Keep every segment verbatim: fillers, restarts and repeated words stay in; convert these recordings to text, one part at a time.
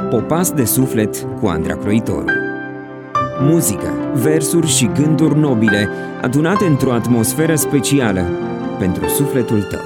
Popas de suflet cu Andra Croitoru. Muzică, versuri și gânduri nobile adunate într-o atmosferă specială pentru sufletul tău.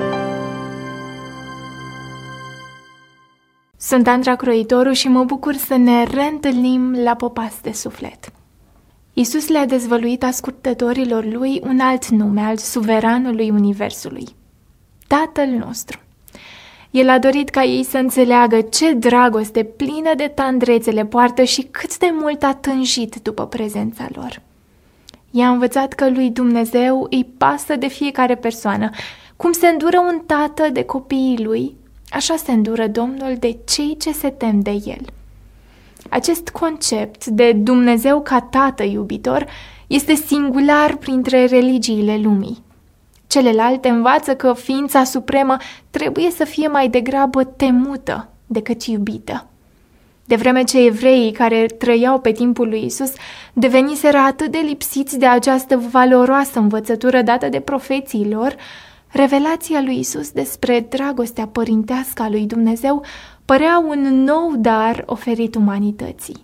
Sunt Andra Croitoru și mă bucur să ne reîntâlnim la Popas de suflet. Iisus le-a dezvăluit ascultătorilor lui un alt nume al suveranului universului, Tatăl nostru. El a dorit ca ei să înțeleagă ce dragoste plină de tandrețe le poartă și cât de mult a tânjit după prezența lor. I-a învățat că lui Dumnezeu îi pasă de fiecare persoană. Cum se îndură un tată de copiii lui, așa se îndură Domnul de cei ce se tem de el. Acest concept de Dumnezeu ca tată iubitor este singular printre religiile lumii. Celelalte învață că ființa supremă trebuie să fie mai degrabă temută decât iubită. De vreme ce evreii care trăiau pe timpul lui Isus deveniseră atât de lipsiți de această valoroasă învățătură dată de profeții lor, revelația lui Isus despre dragostea părintească a lui Dumnezeu părea un nou dar oferit umanității.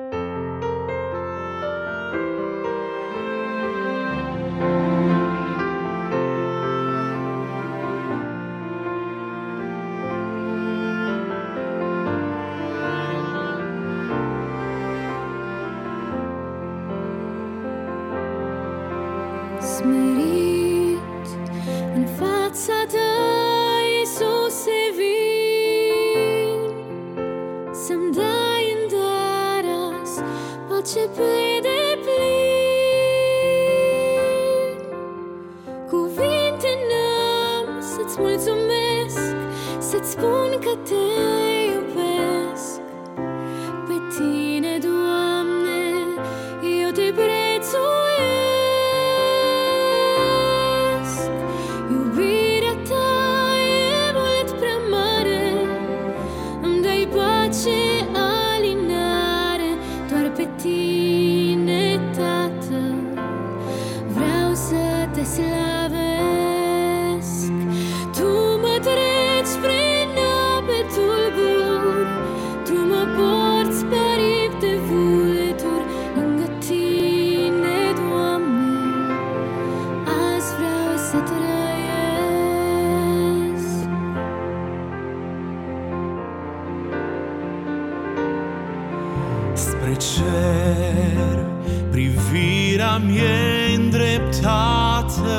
Smerit în fața ta, Iisuse, vin să-mi dai în dar azi pace pe deplin. Cuvinte n-am să-ți mulțumesc, să-ți spun că te iubesc. Pe tine, Doamne, eu te prețuiesc. Slavesc, tu mă treci prin ape tulburi, tu mă porți pe aripi de vulturi. Lângă tine, Doamne, azi vreau să trăiesc. Spre cer privirea mie îndreptată,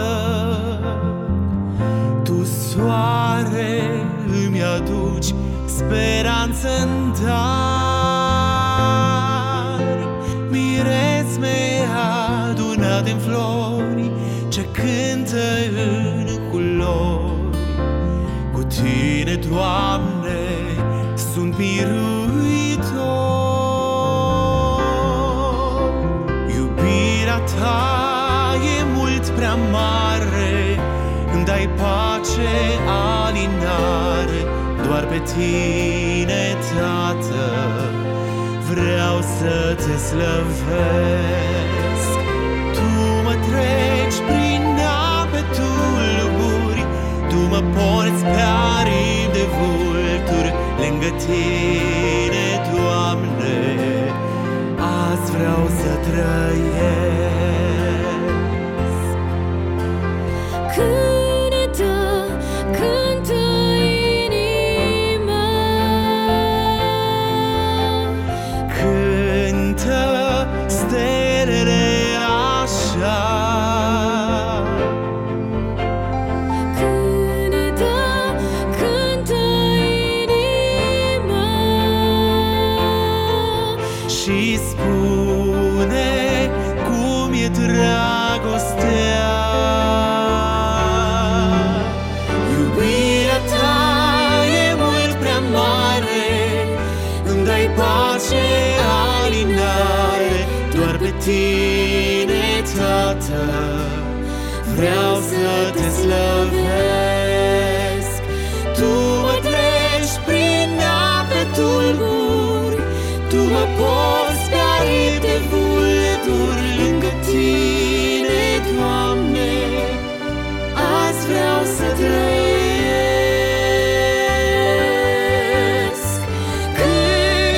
tu, soare, îmi aduci speranță în dar. Miresme adunate în flori ce cântă în culori. Cu tine, Doamne, sunt biruitor. Ta e mult prea mare, îmi dai pace, alinare. Doar pe tine, Tată, vreau să te slăvesc. Tu mă treci prin ape tulburi, tu mă porți pe aripi de vulturi. Lângă tine, Doamne, azi vreau să trăiesc. Cântă, cântă inima, cântă stelele așa. Cântă, cântă inima Și spune cum e dragostea. Iubirea ta e mult prea mare, îmi dai pace, alinare. Doar pe tine, Tată, vreau să te slăvesc. Tu mă treci prin ape tulburi, tu mă porți pe aripi de vulturi. Lângă tine, Doamne, azi vreau să trăiesc. Când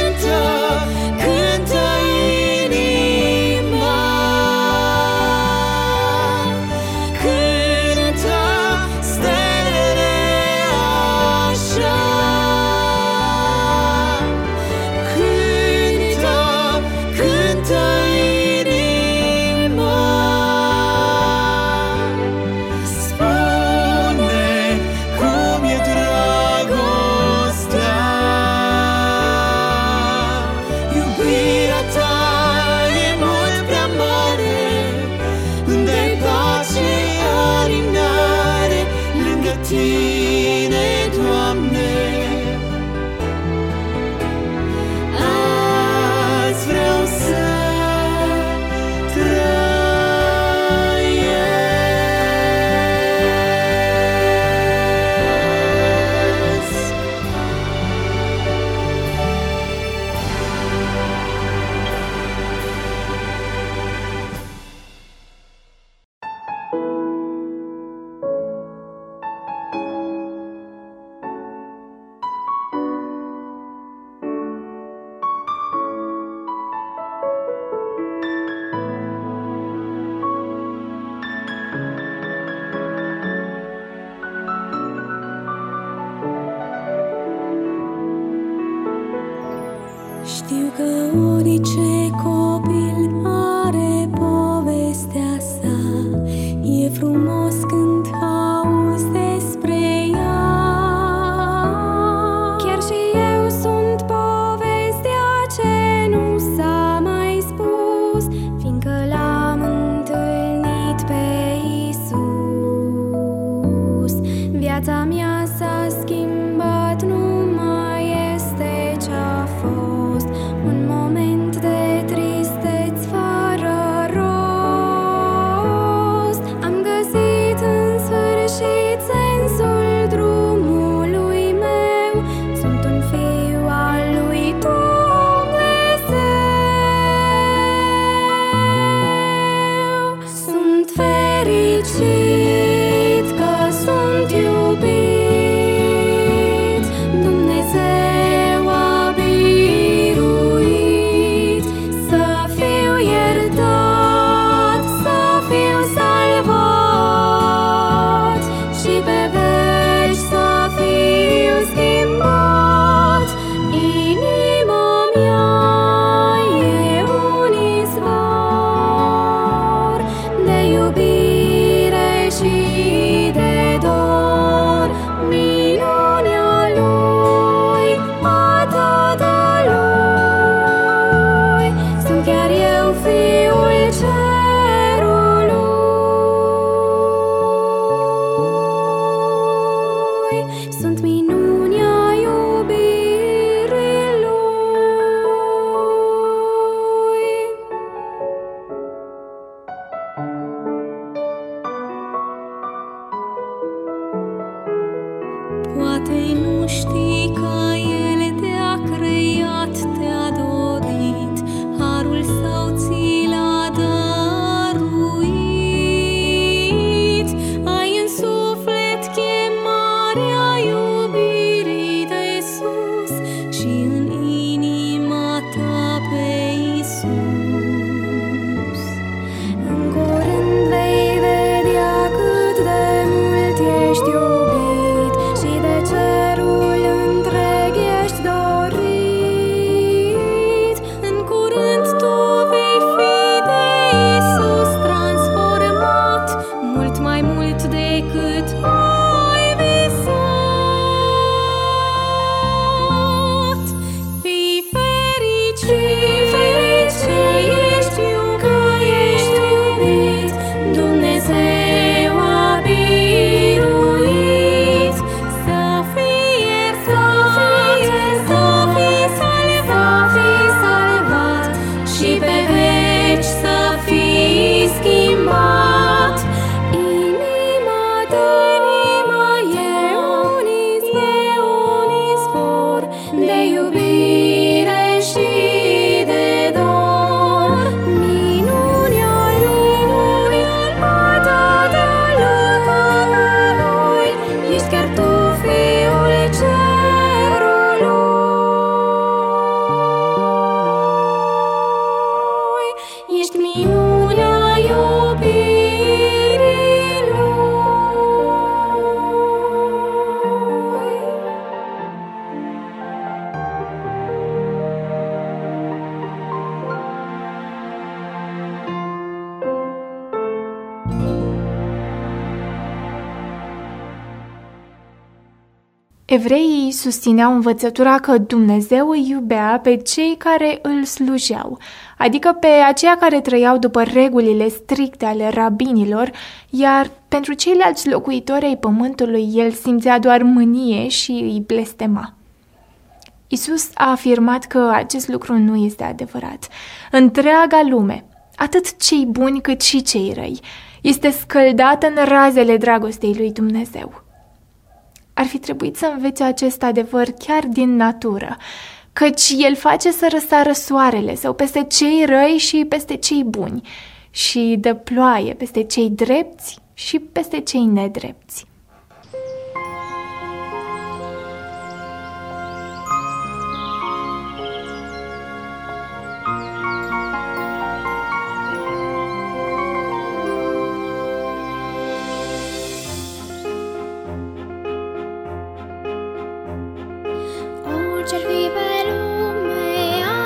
Știu că orice copil are povestea sa. E frumos când auzi despre ea. Chiar și eu sunt povestea ce nu s-a mai spus, fiindcă l-am întâlnit pe Iisus. Viața mea s-a schimbat, nu mai este ce-a fost. Un moment de tristeți fără rost. Am găsit în sfârșit sensul drumului meu. Sunt un fiu al lui Dumnezeu. Sunt fericit că sunt iubit. Dumnezeu a biruit. Să fiu iertat, să fiu salvat și pe veci să fiu schimbat. Inima mea e un izvor de iubire și de dor. Minunea lui, a Tatălui. Sunt chiar eu fiul cerului. Sunt minunea iubirii lui. Poate nu știi că El te-a creat, te-a dorit, harul Său ți l-a dăruit. Ai în suflet chemarea iubirii de sus și în inima ta pe Iisus. În curând vei vedea cât de mult ești iubit și de cerul întreg ești dorit. În curând tu vei fi de Iisus transformat, mult mai mult decât ai visat. Fii fericit, că ești iubit. Dumnezeu a biruit. Să fii iertat, să fii salvat și pe veci să fii schimbat. Inima ta, inima e un izvor de iubire și de dor. Minunea lui, a Tatălui. Ești chiar tu fiul cerului. Ești minunea iubirii lui. Evreii susțineau învățătura că Dumnezeu îi iubea pe cei care îl slujeau, adică pe aceia care trăiau după regulile stricte ale rabinilor, iar pentru ceilalți locuitori ai pământului el simțea doar mânie și îi blestema. Isus a afirmat că acest lucru nu este adevărat. Întreaga lume, atât cei buni cât și cei răi, este scăldată în razele dragostei lui Dumnezeu. Ar fi trebuit să înveți acest adevăr chiar din natură, căci El face să răsară soarele său peste cei răi și peste cei buni și dă ploaie peste cei drepți și peste cei nedrepți. Orice-ar fi pe lume,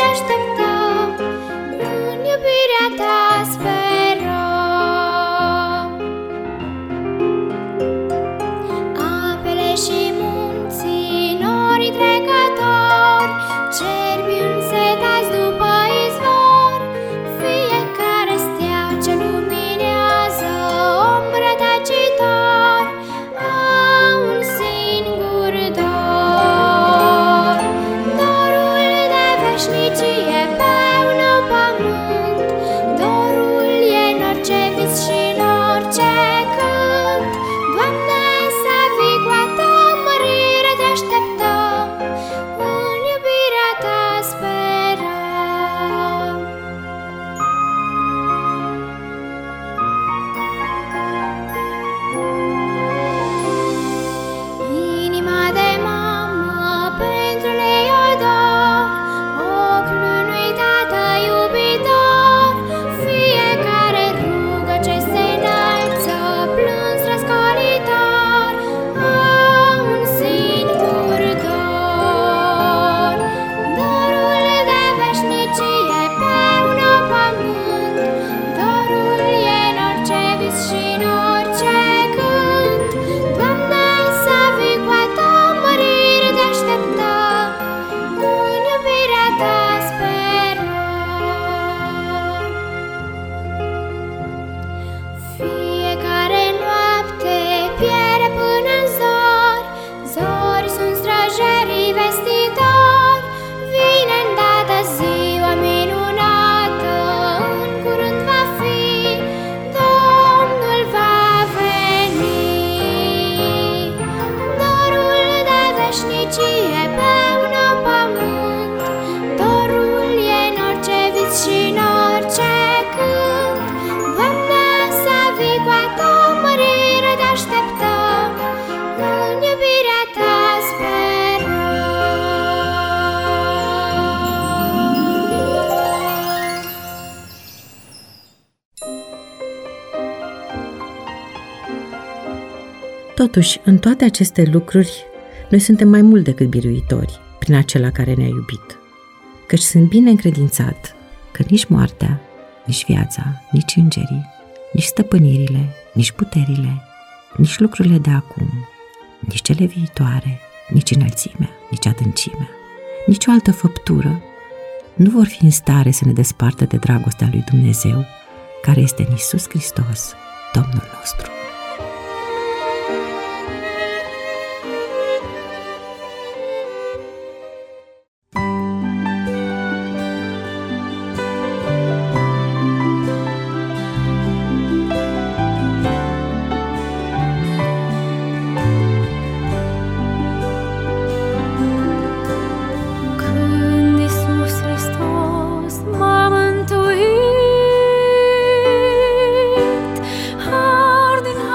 așteptăm, în iubirea ta sperăm. Apele și munții, norii trecători, cerbi însetați după izvor, fiecare stea ce luminează ombră tacitor, au un singur dor, dorul de veșnicie pe un nou pământ, dorul e în orice vis și în orice cânt. Doamne, să vii cu a ta mărire, te așteptăm, în iubirea ta sperăm. Inima de mamă pentru Leodor, ochiul unui tată iubitor, fiecare rugă ce se înalță plâns răscolitor, au un singur dor, dorul de veșnicie pe un nou pământ, dorul e în orice vis și în orice cânt. Doamne, să vii cu a ta mărire, te așteptăm, în iubirea ta sperăm. Fiecare noapte pierde până în zori, zori sunt străjerii vestitori, vine îndată ziua minunată, în curând va fi, Domnul va veni. Dorul de veșnicie pe un nou pământ, dorul e în orice vis și în orice cânt. Doamne, să vii cu a ta mărire, te așteptăm, în iubirea ta sperăm. Totuși, în toate aceste lucruri, noi suntem mai mult decât biruitori prin acela care ne-a iubit, căci sunt bine încredințat că nici moartea, nici viața, nici îngerii, nici stăpânirile, nici puterile, nici lucrurile de acum, nici cele viitoare, nici înălțimea, nici adâncimea, nici o altă făptură nu vor fi în stare să ne despartă de dragostea lui Dumnezeu, care este în Iisus Hristos, Domnul nostru. Când Iisus Hristos m-a mântuit, har din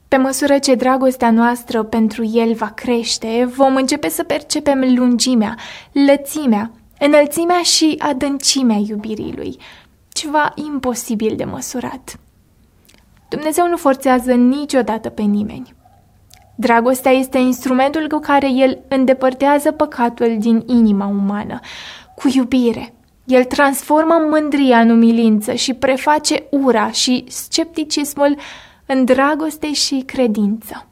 Pe măsură ce dragostea noastră pentru El va crește, vom începe să percepem lungimea, lățimea, înălțimea și adâncimea iubirii Lui, ceva imposibil de măsurat. Dumnezeu nu forțează niciodată pe nimeni. Dragostea este instrumentul cu care El îndepărtează păcatul din inima umană. Cu iubire, El transformă mândria în umilință și preface ura și scepticismul în dragoste și credință.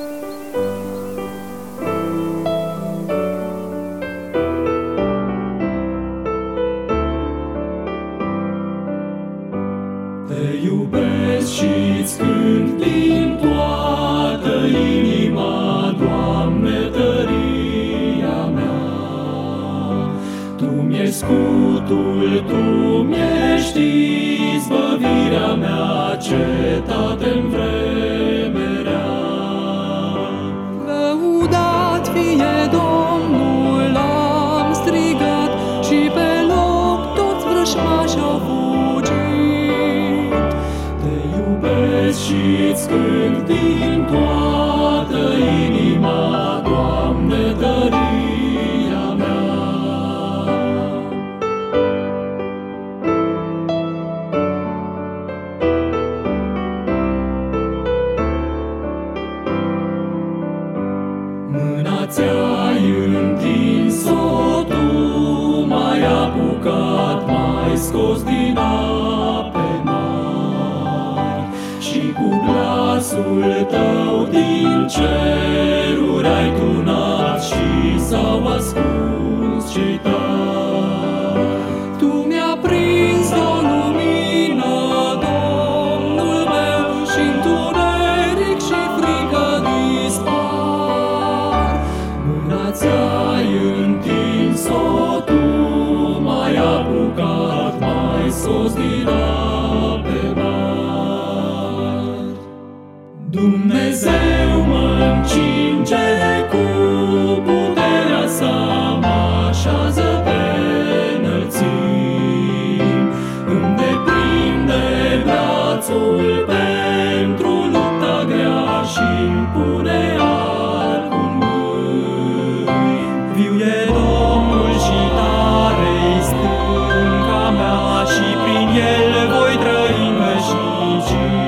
Te iubesc și-ți cânt din toată inima, Doamne, tăria mea. Tu mi-ești scutul, Tu mi-ești izbăvirea mea, cetate-n vreme rea. Lăudat fie Domnul, am strigat și pe loc toți vrăjmașii au fugit. Și-ți cânt din toată inima, Doamne, tăria mea. Mâna ți-ai întins-o, Tu m-ai apucat, m-ai scos din ape mari și cu glasul Tău din ceruri ai tunat și s-au ascuns cei tari. Tu mi-a prins o lumină, Domnul meu, și întuneric și frică dispar. Mâna ți-ai întins-o, Tu m-ai apucat, m-ai scos din ape mari. Dumnezeu mă încinge cu puterea Sa, mă așează pe înălțimi, îmi deprinde brațul pentru lupta grea și-mi pune arcul în mâini. Viu e Domnul și tare-i stânca mea, și prin El voi trăi în veșnicii.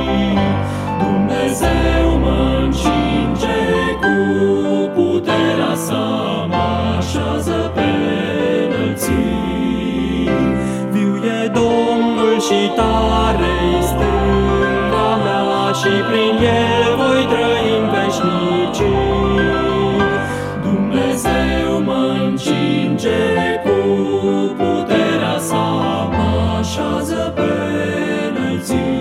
Dumnezeu mă încinge cu puterea Sa, mă așează pe înălțimi. Viu e Domnul și tare-i stânca mea, și prin El voi trăi în veșnicii. Dumnezeu mă încinge cu puterea Sa, mă așează pe înălțimi.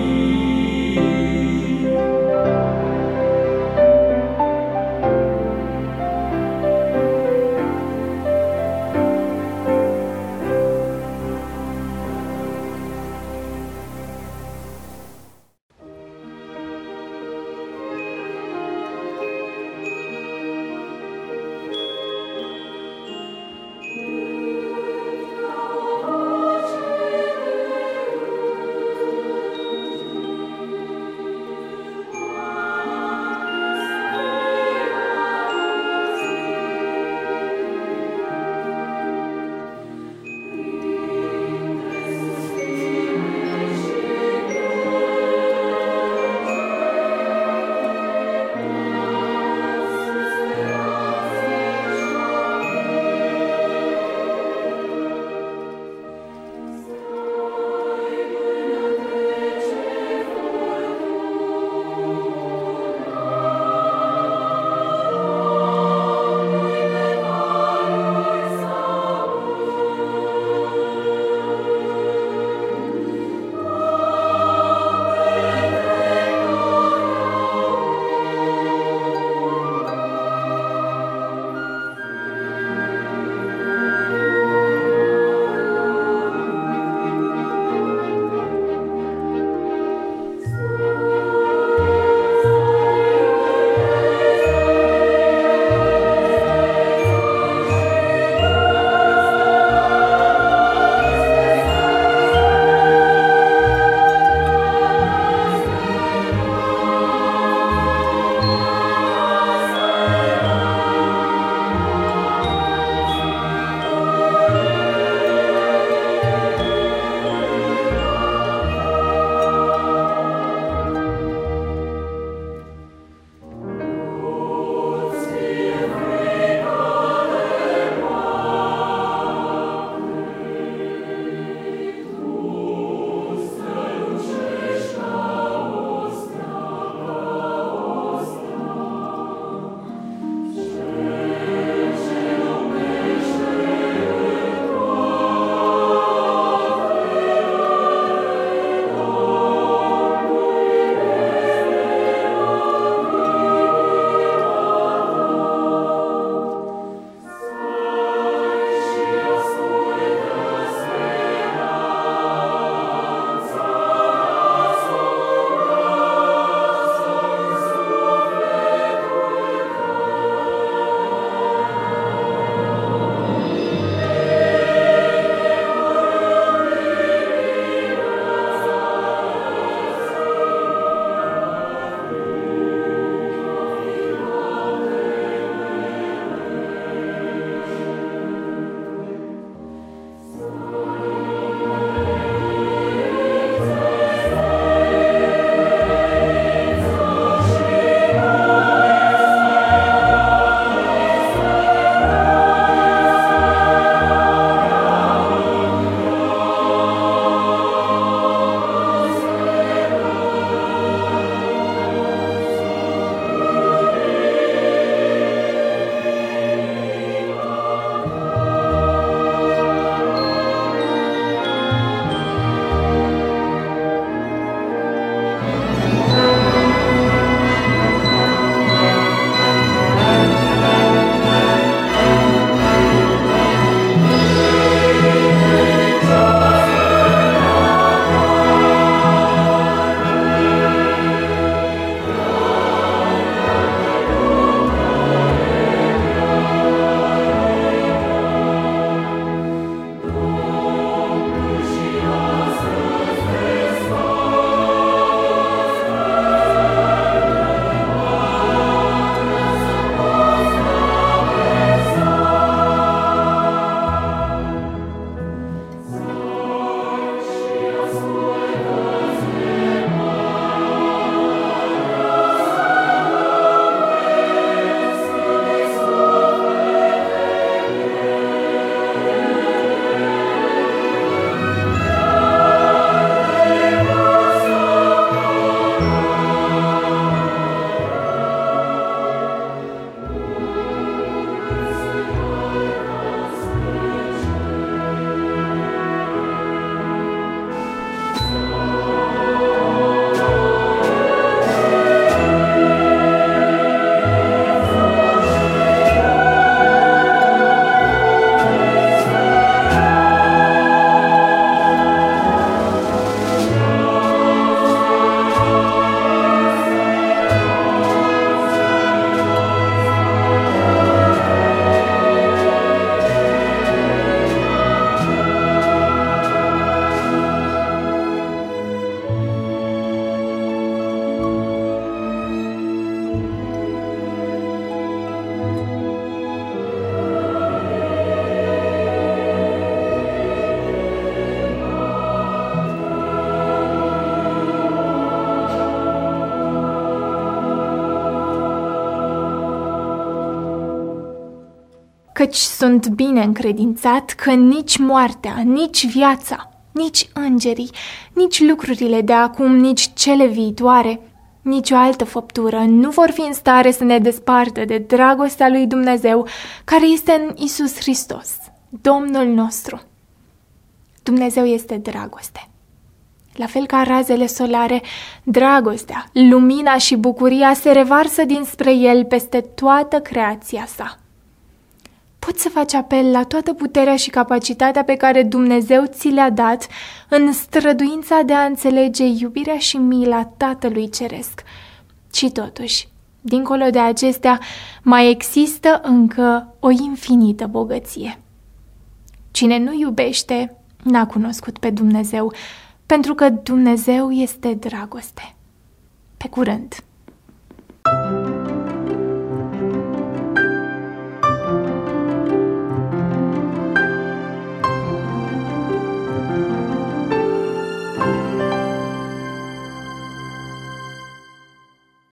căci sunt bine încredințat că nici moartea, nici viața, nici îngerii, nici lucrurile de acum, nici cele viitoare, nici o altă făptură nu vor fi în stare să ne despartă de dragostea lui Dumnezeu care este în Iisus Hristos, Domnul nostru. Dumnezeu este dragoste. La fel ca razele solare, dragostea, lumina și bucuria se revarsă dinspre El peste toată creația sa. Poți să faci apel la toată puterea și capacitatea pe care Dumnezeu ți le-a dat în străduința de a înțelege iubirea și mila Tatălui Ceresc. Și totuși, dincolo de acestea, mai există încă o infinită bogăție. Cine nu iubește, n-a cunoscut pe Dumnezeu, pentru că Dumnezeu este dragoste. Pe curând!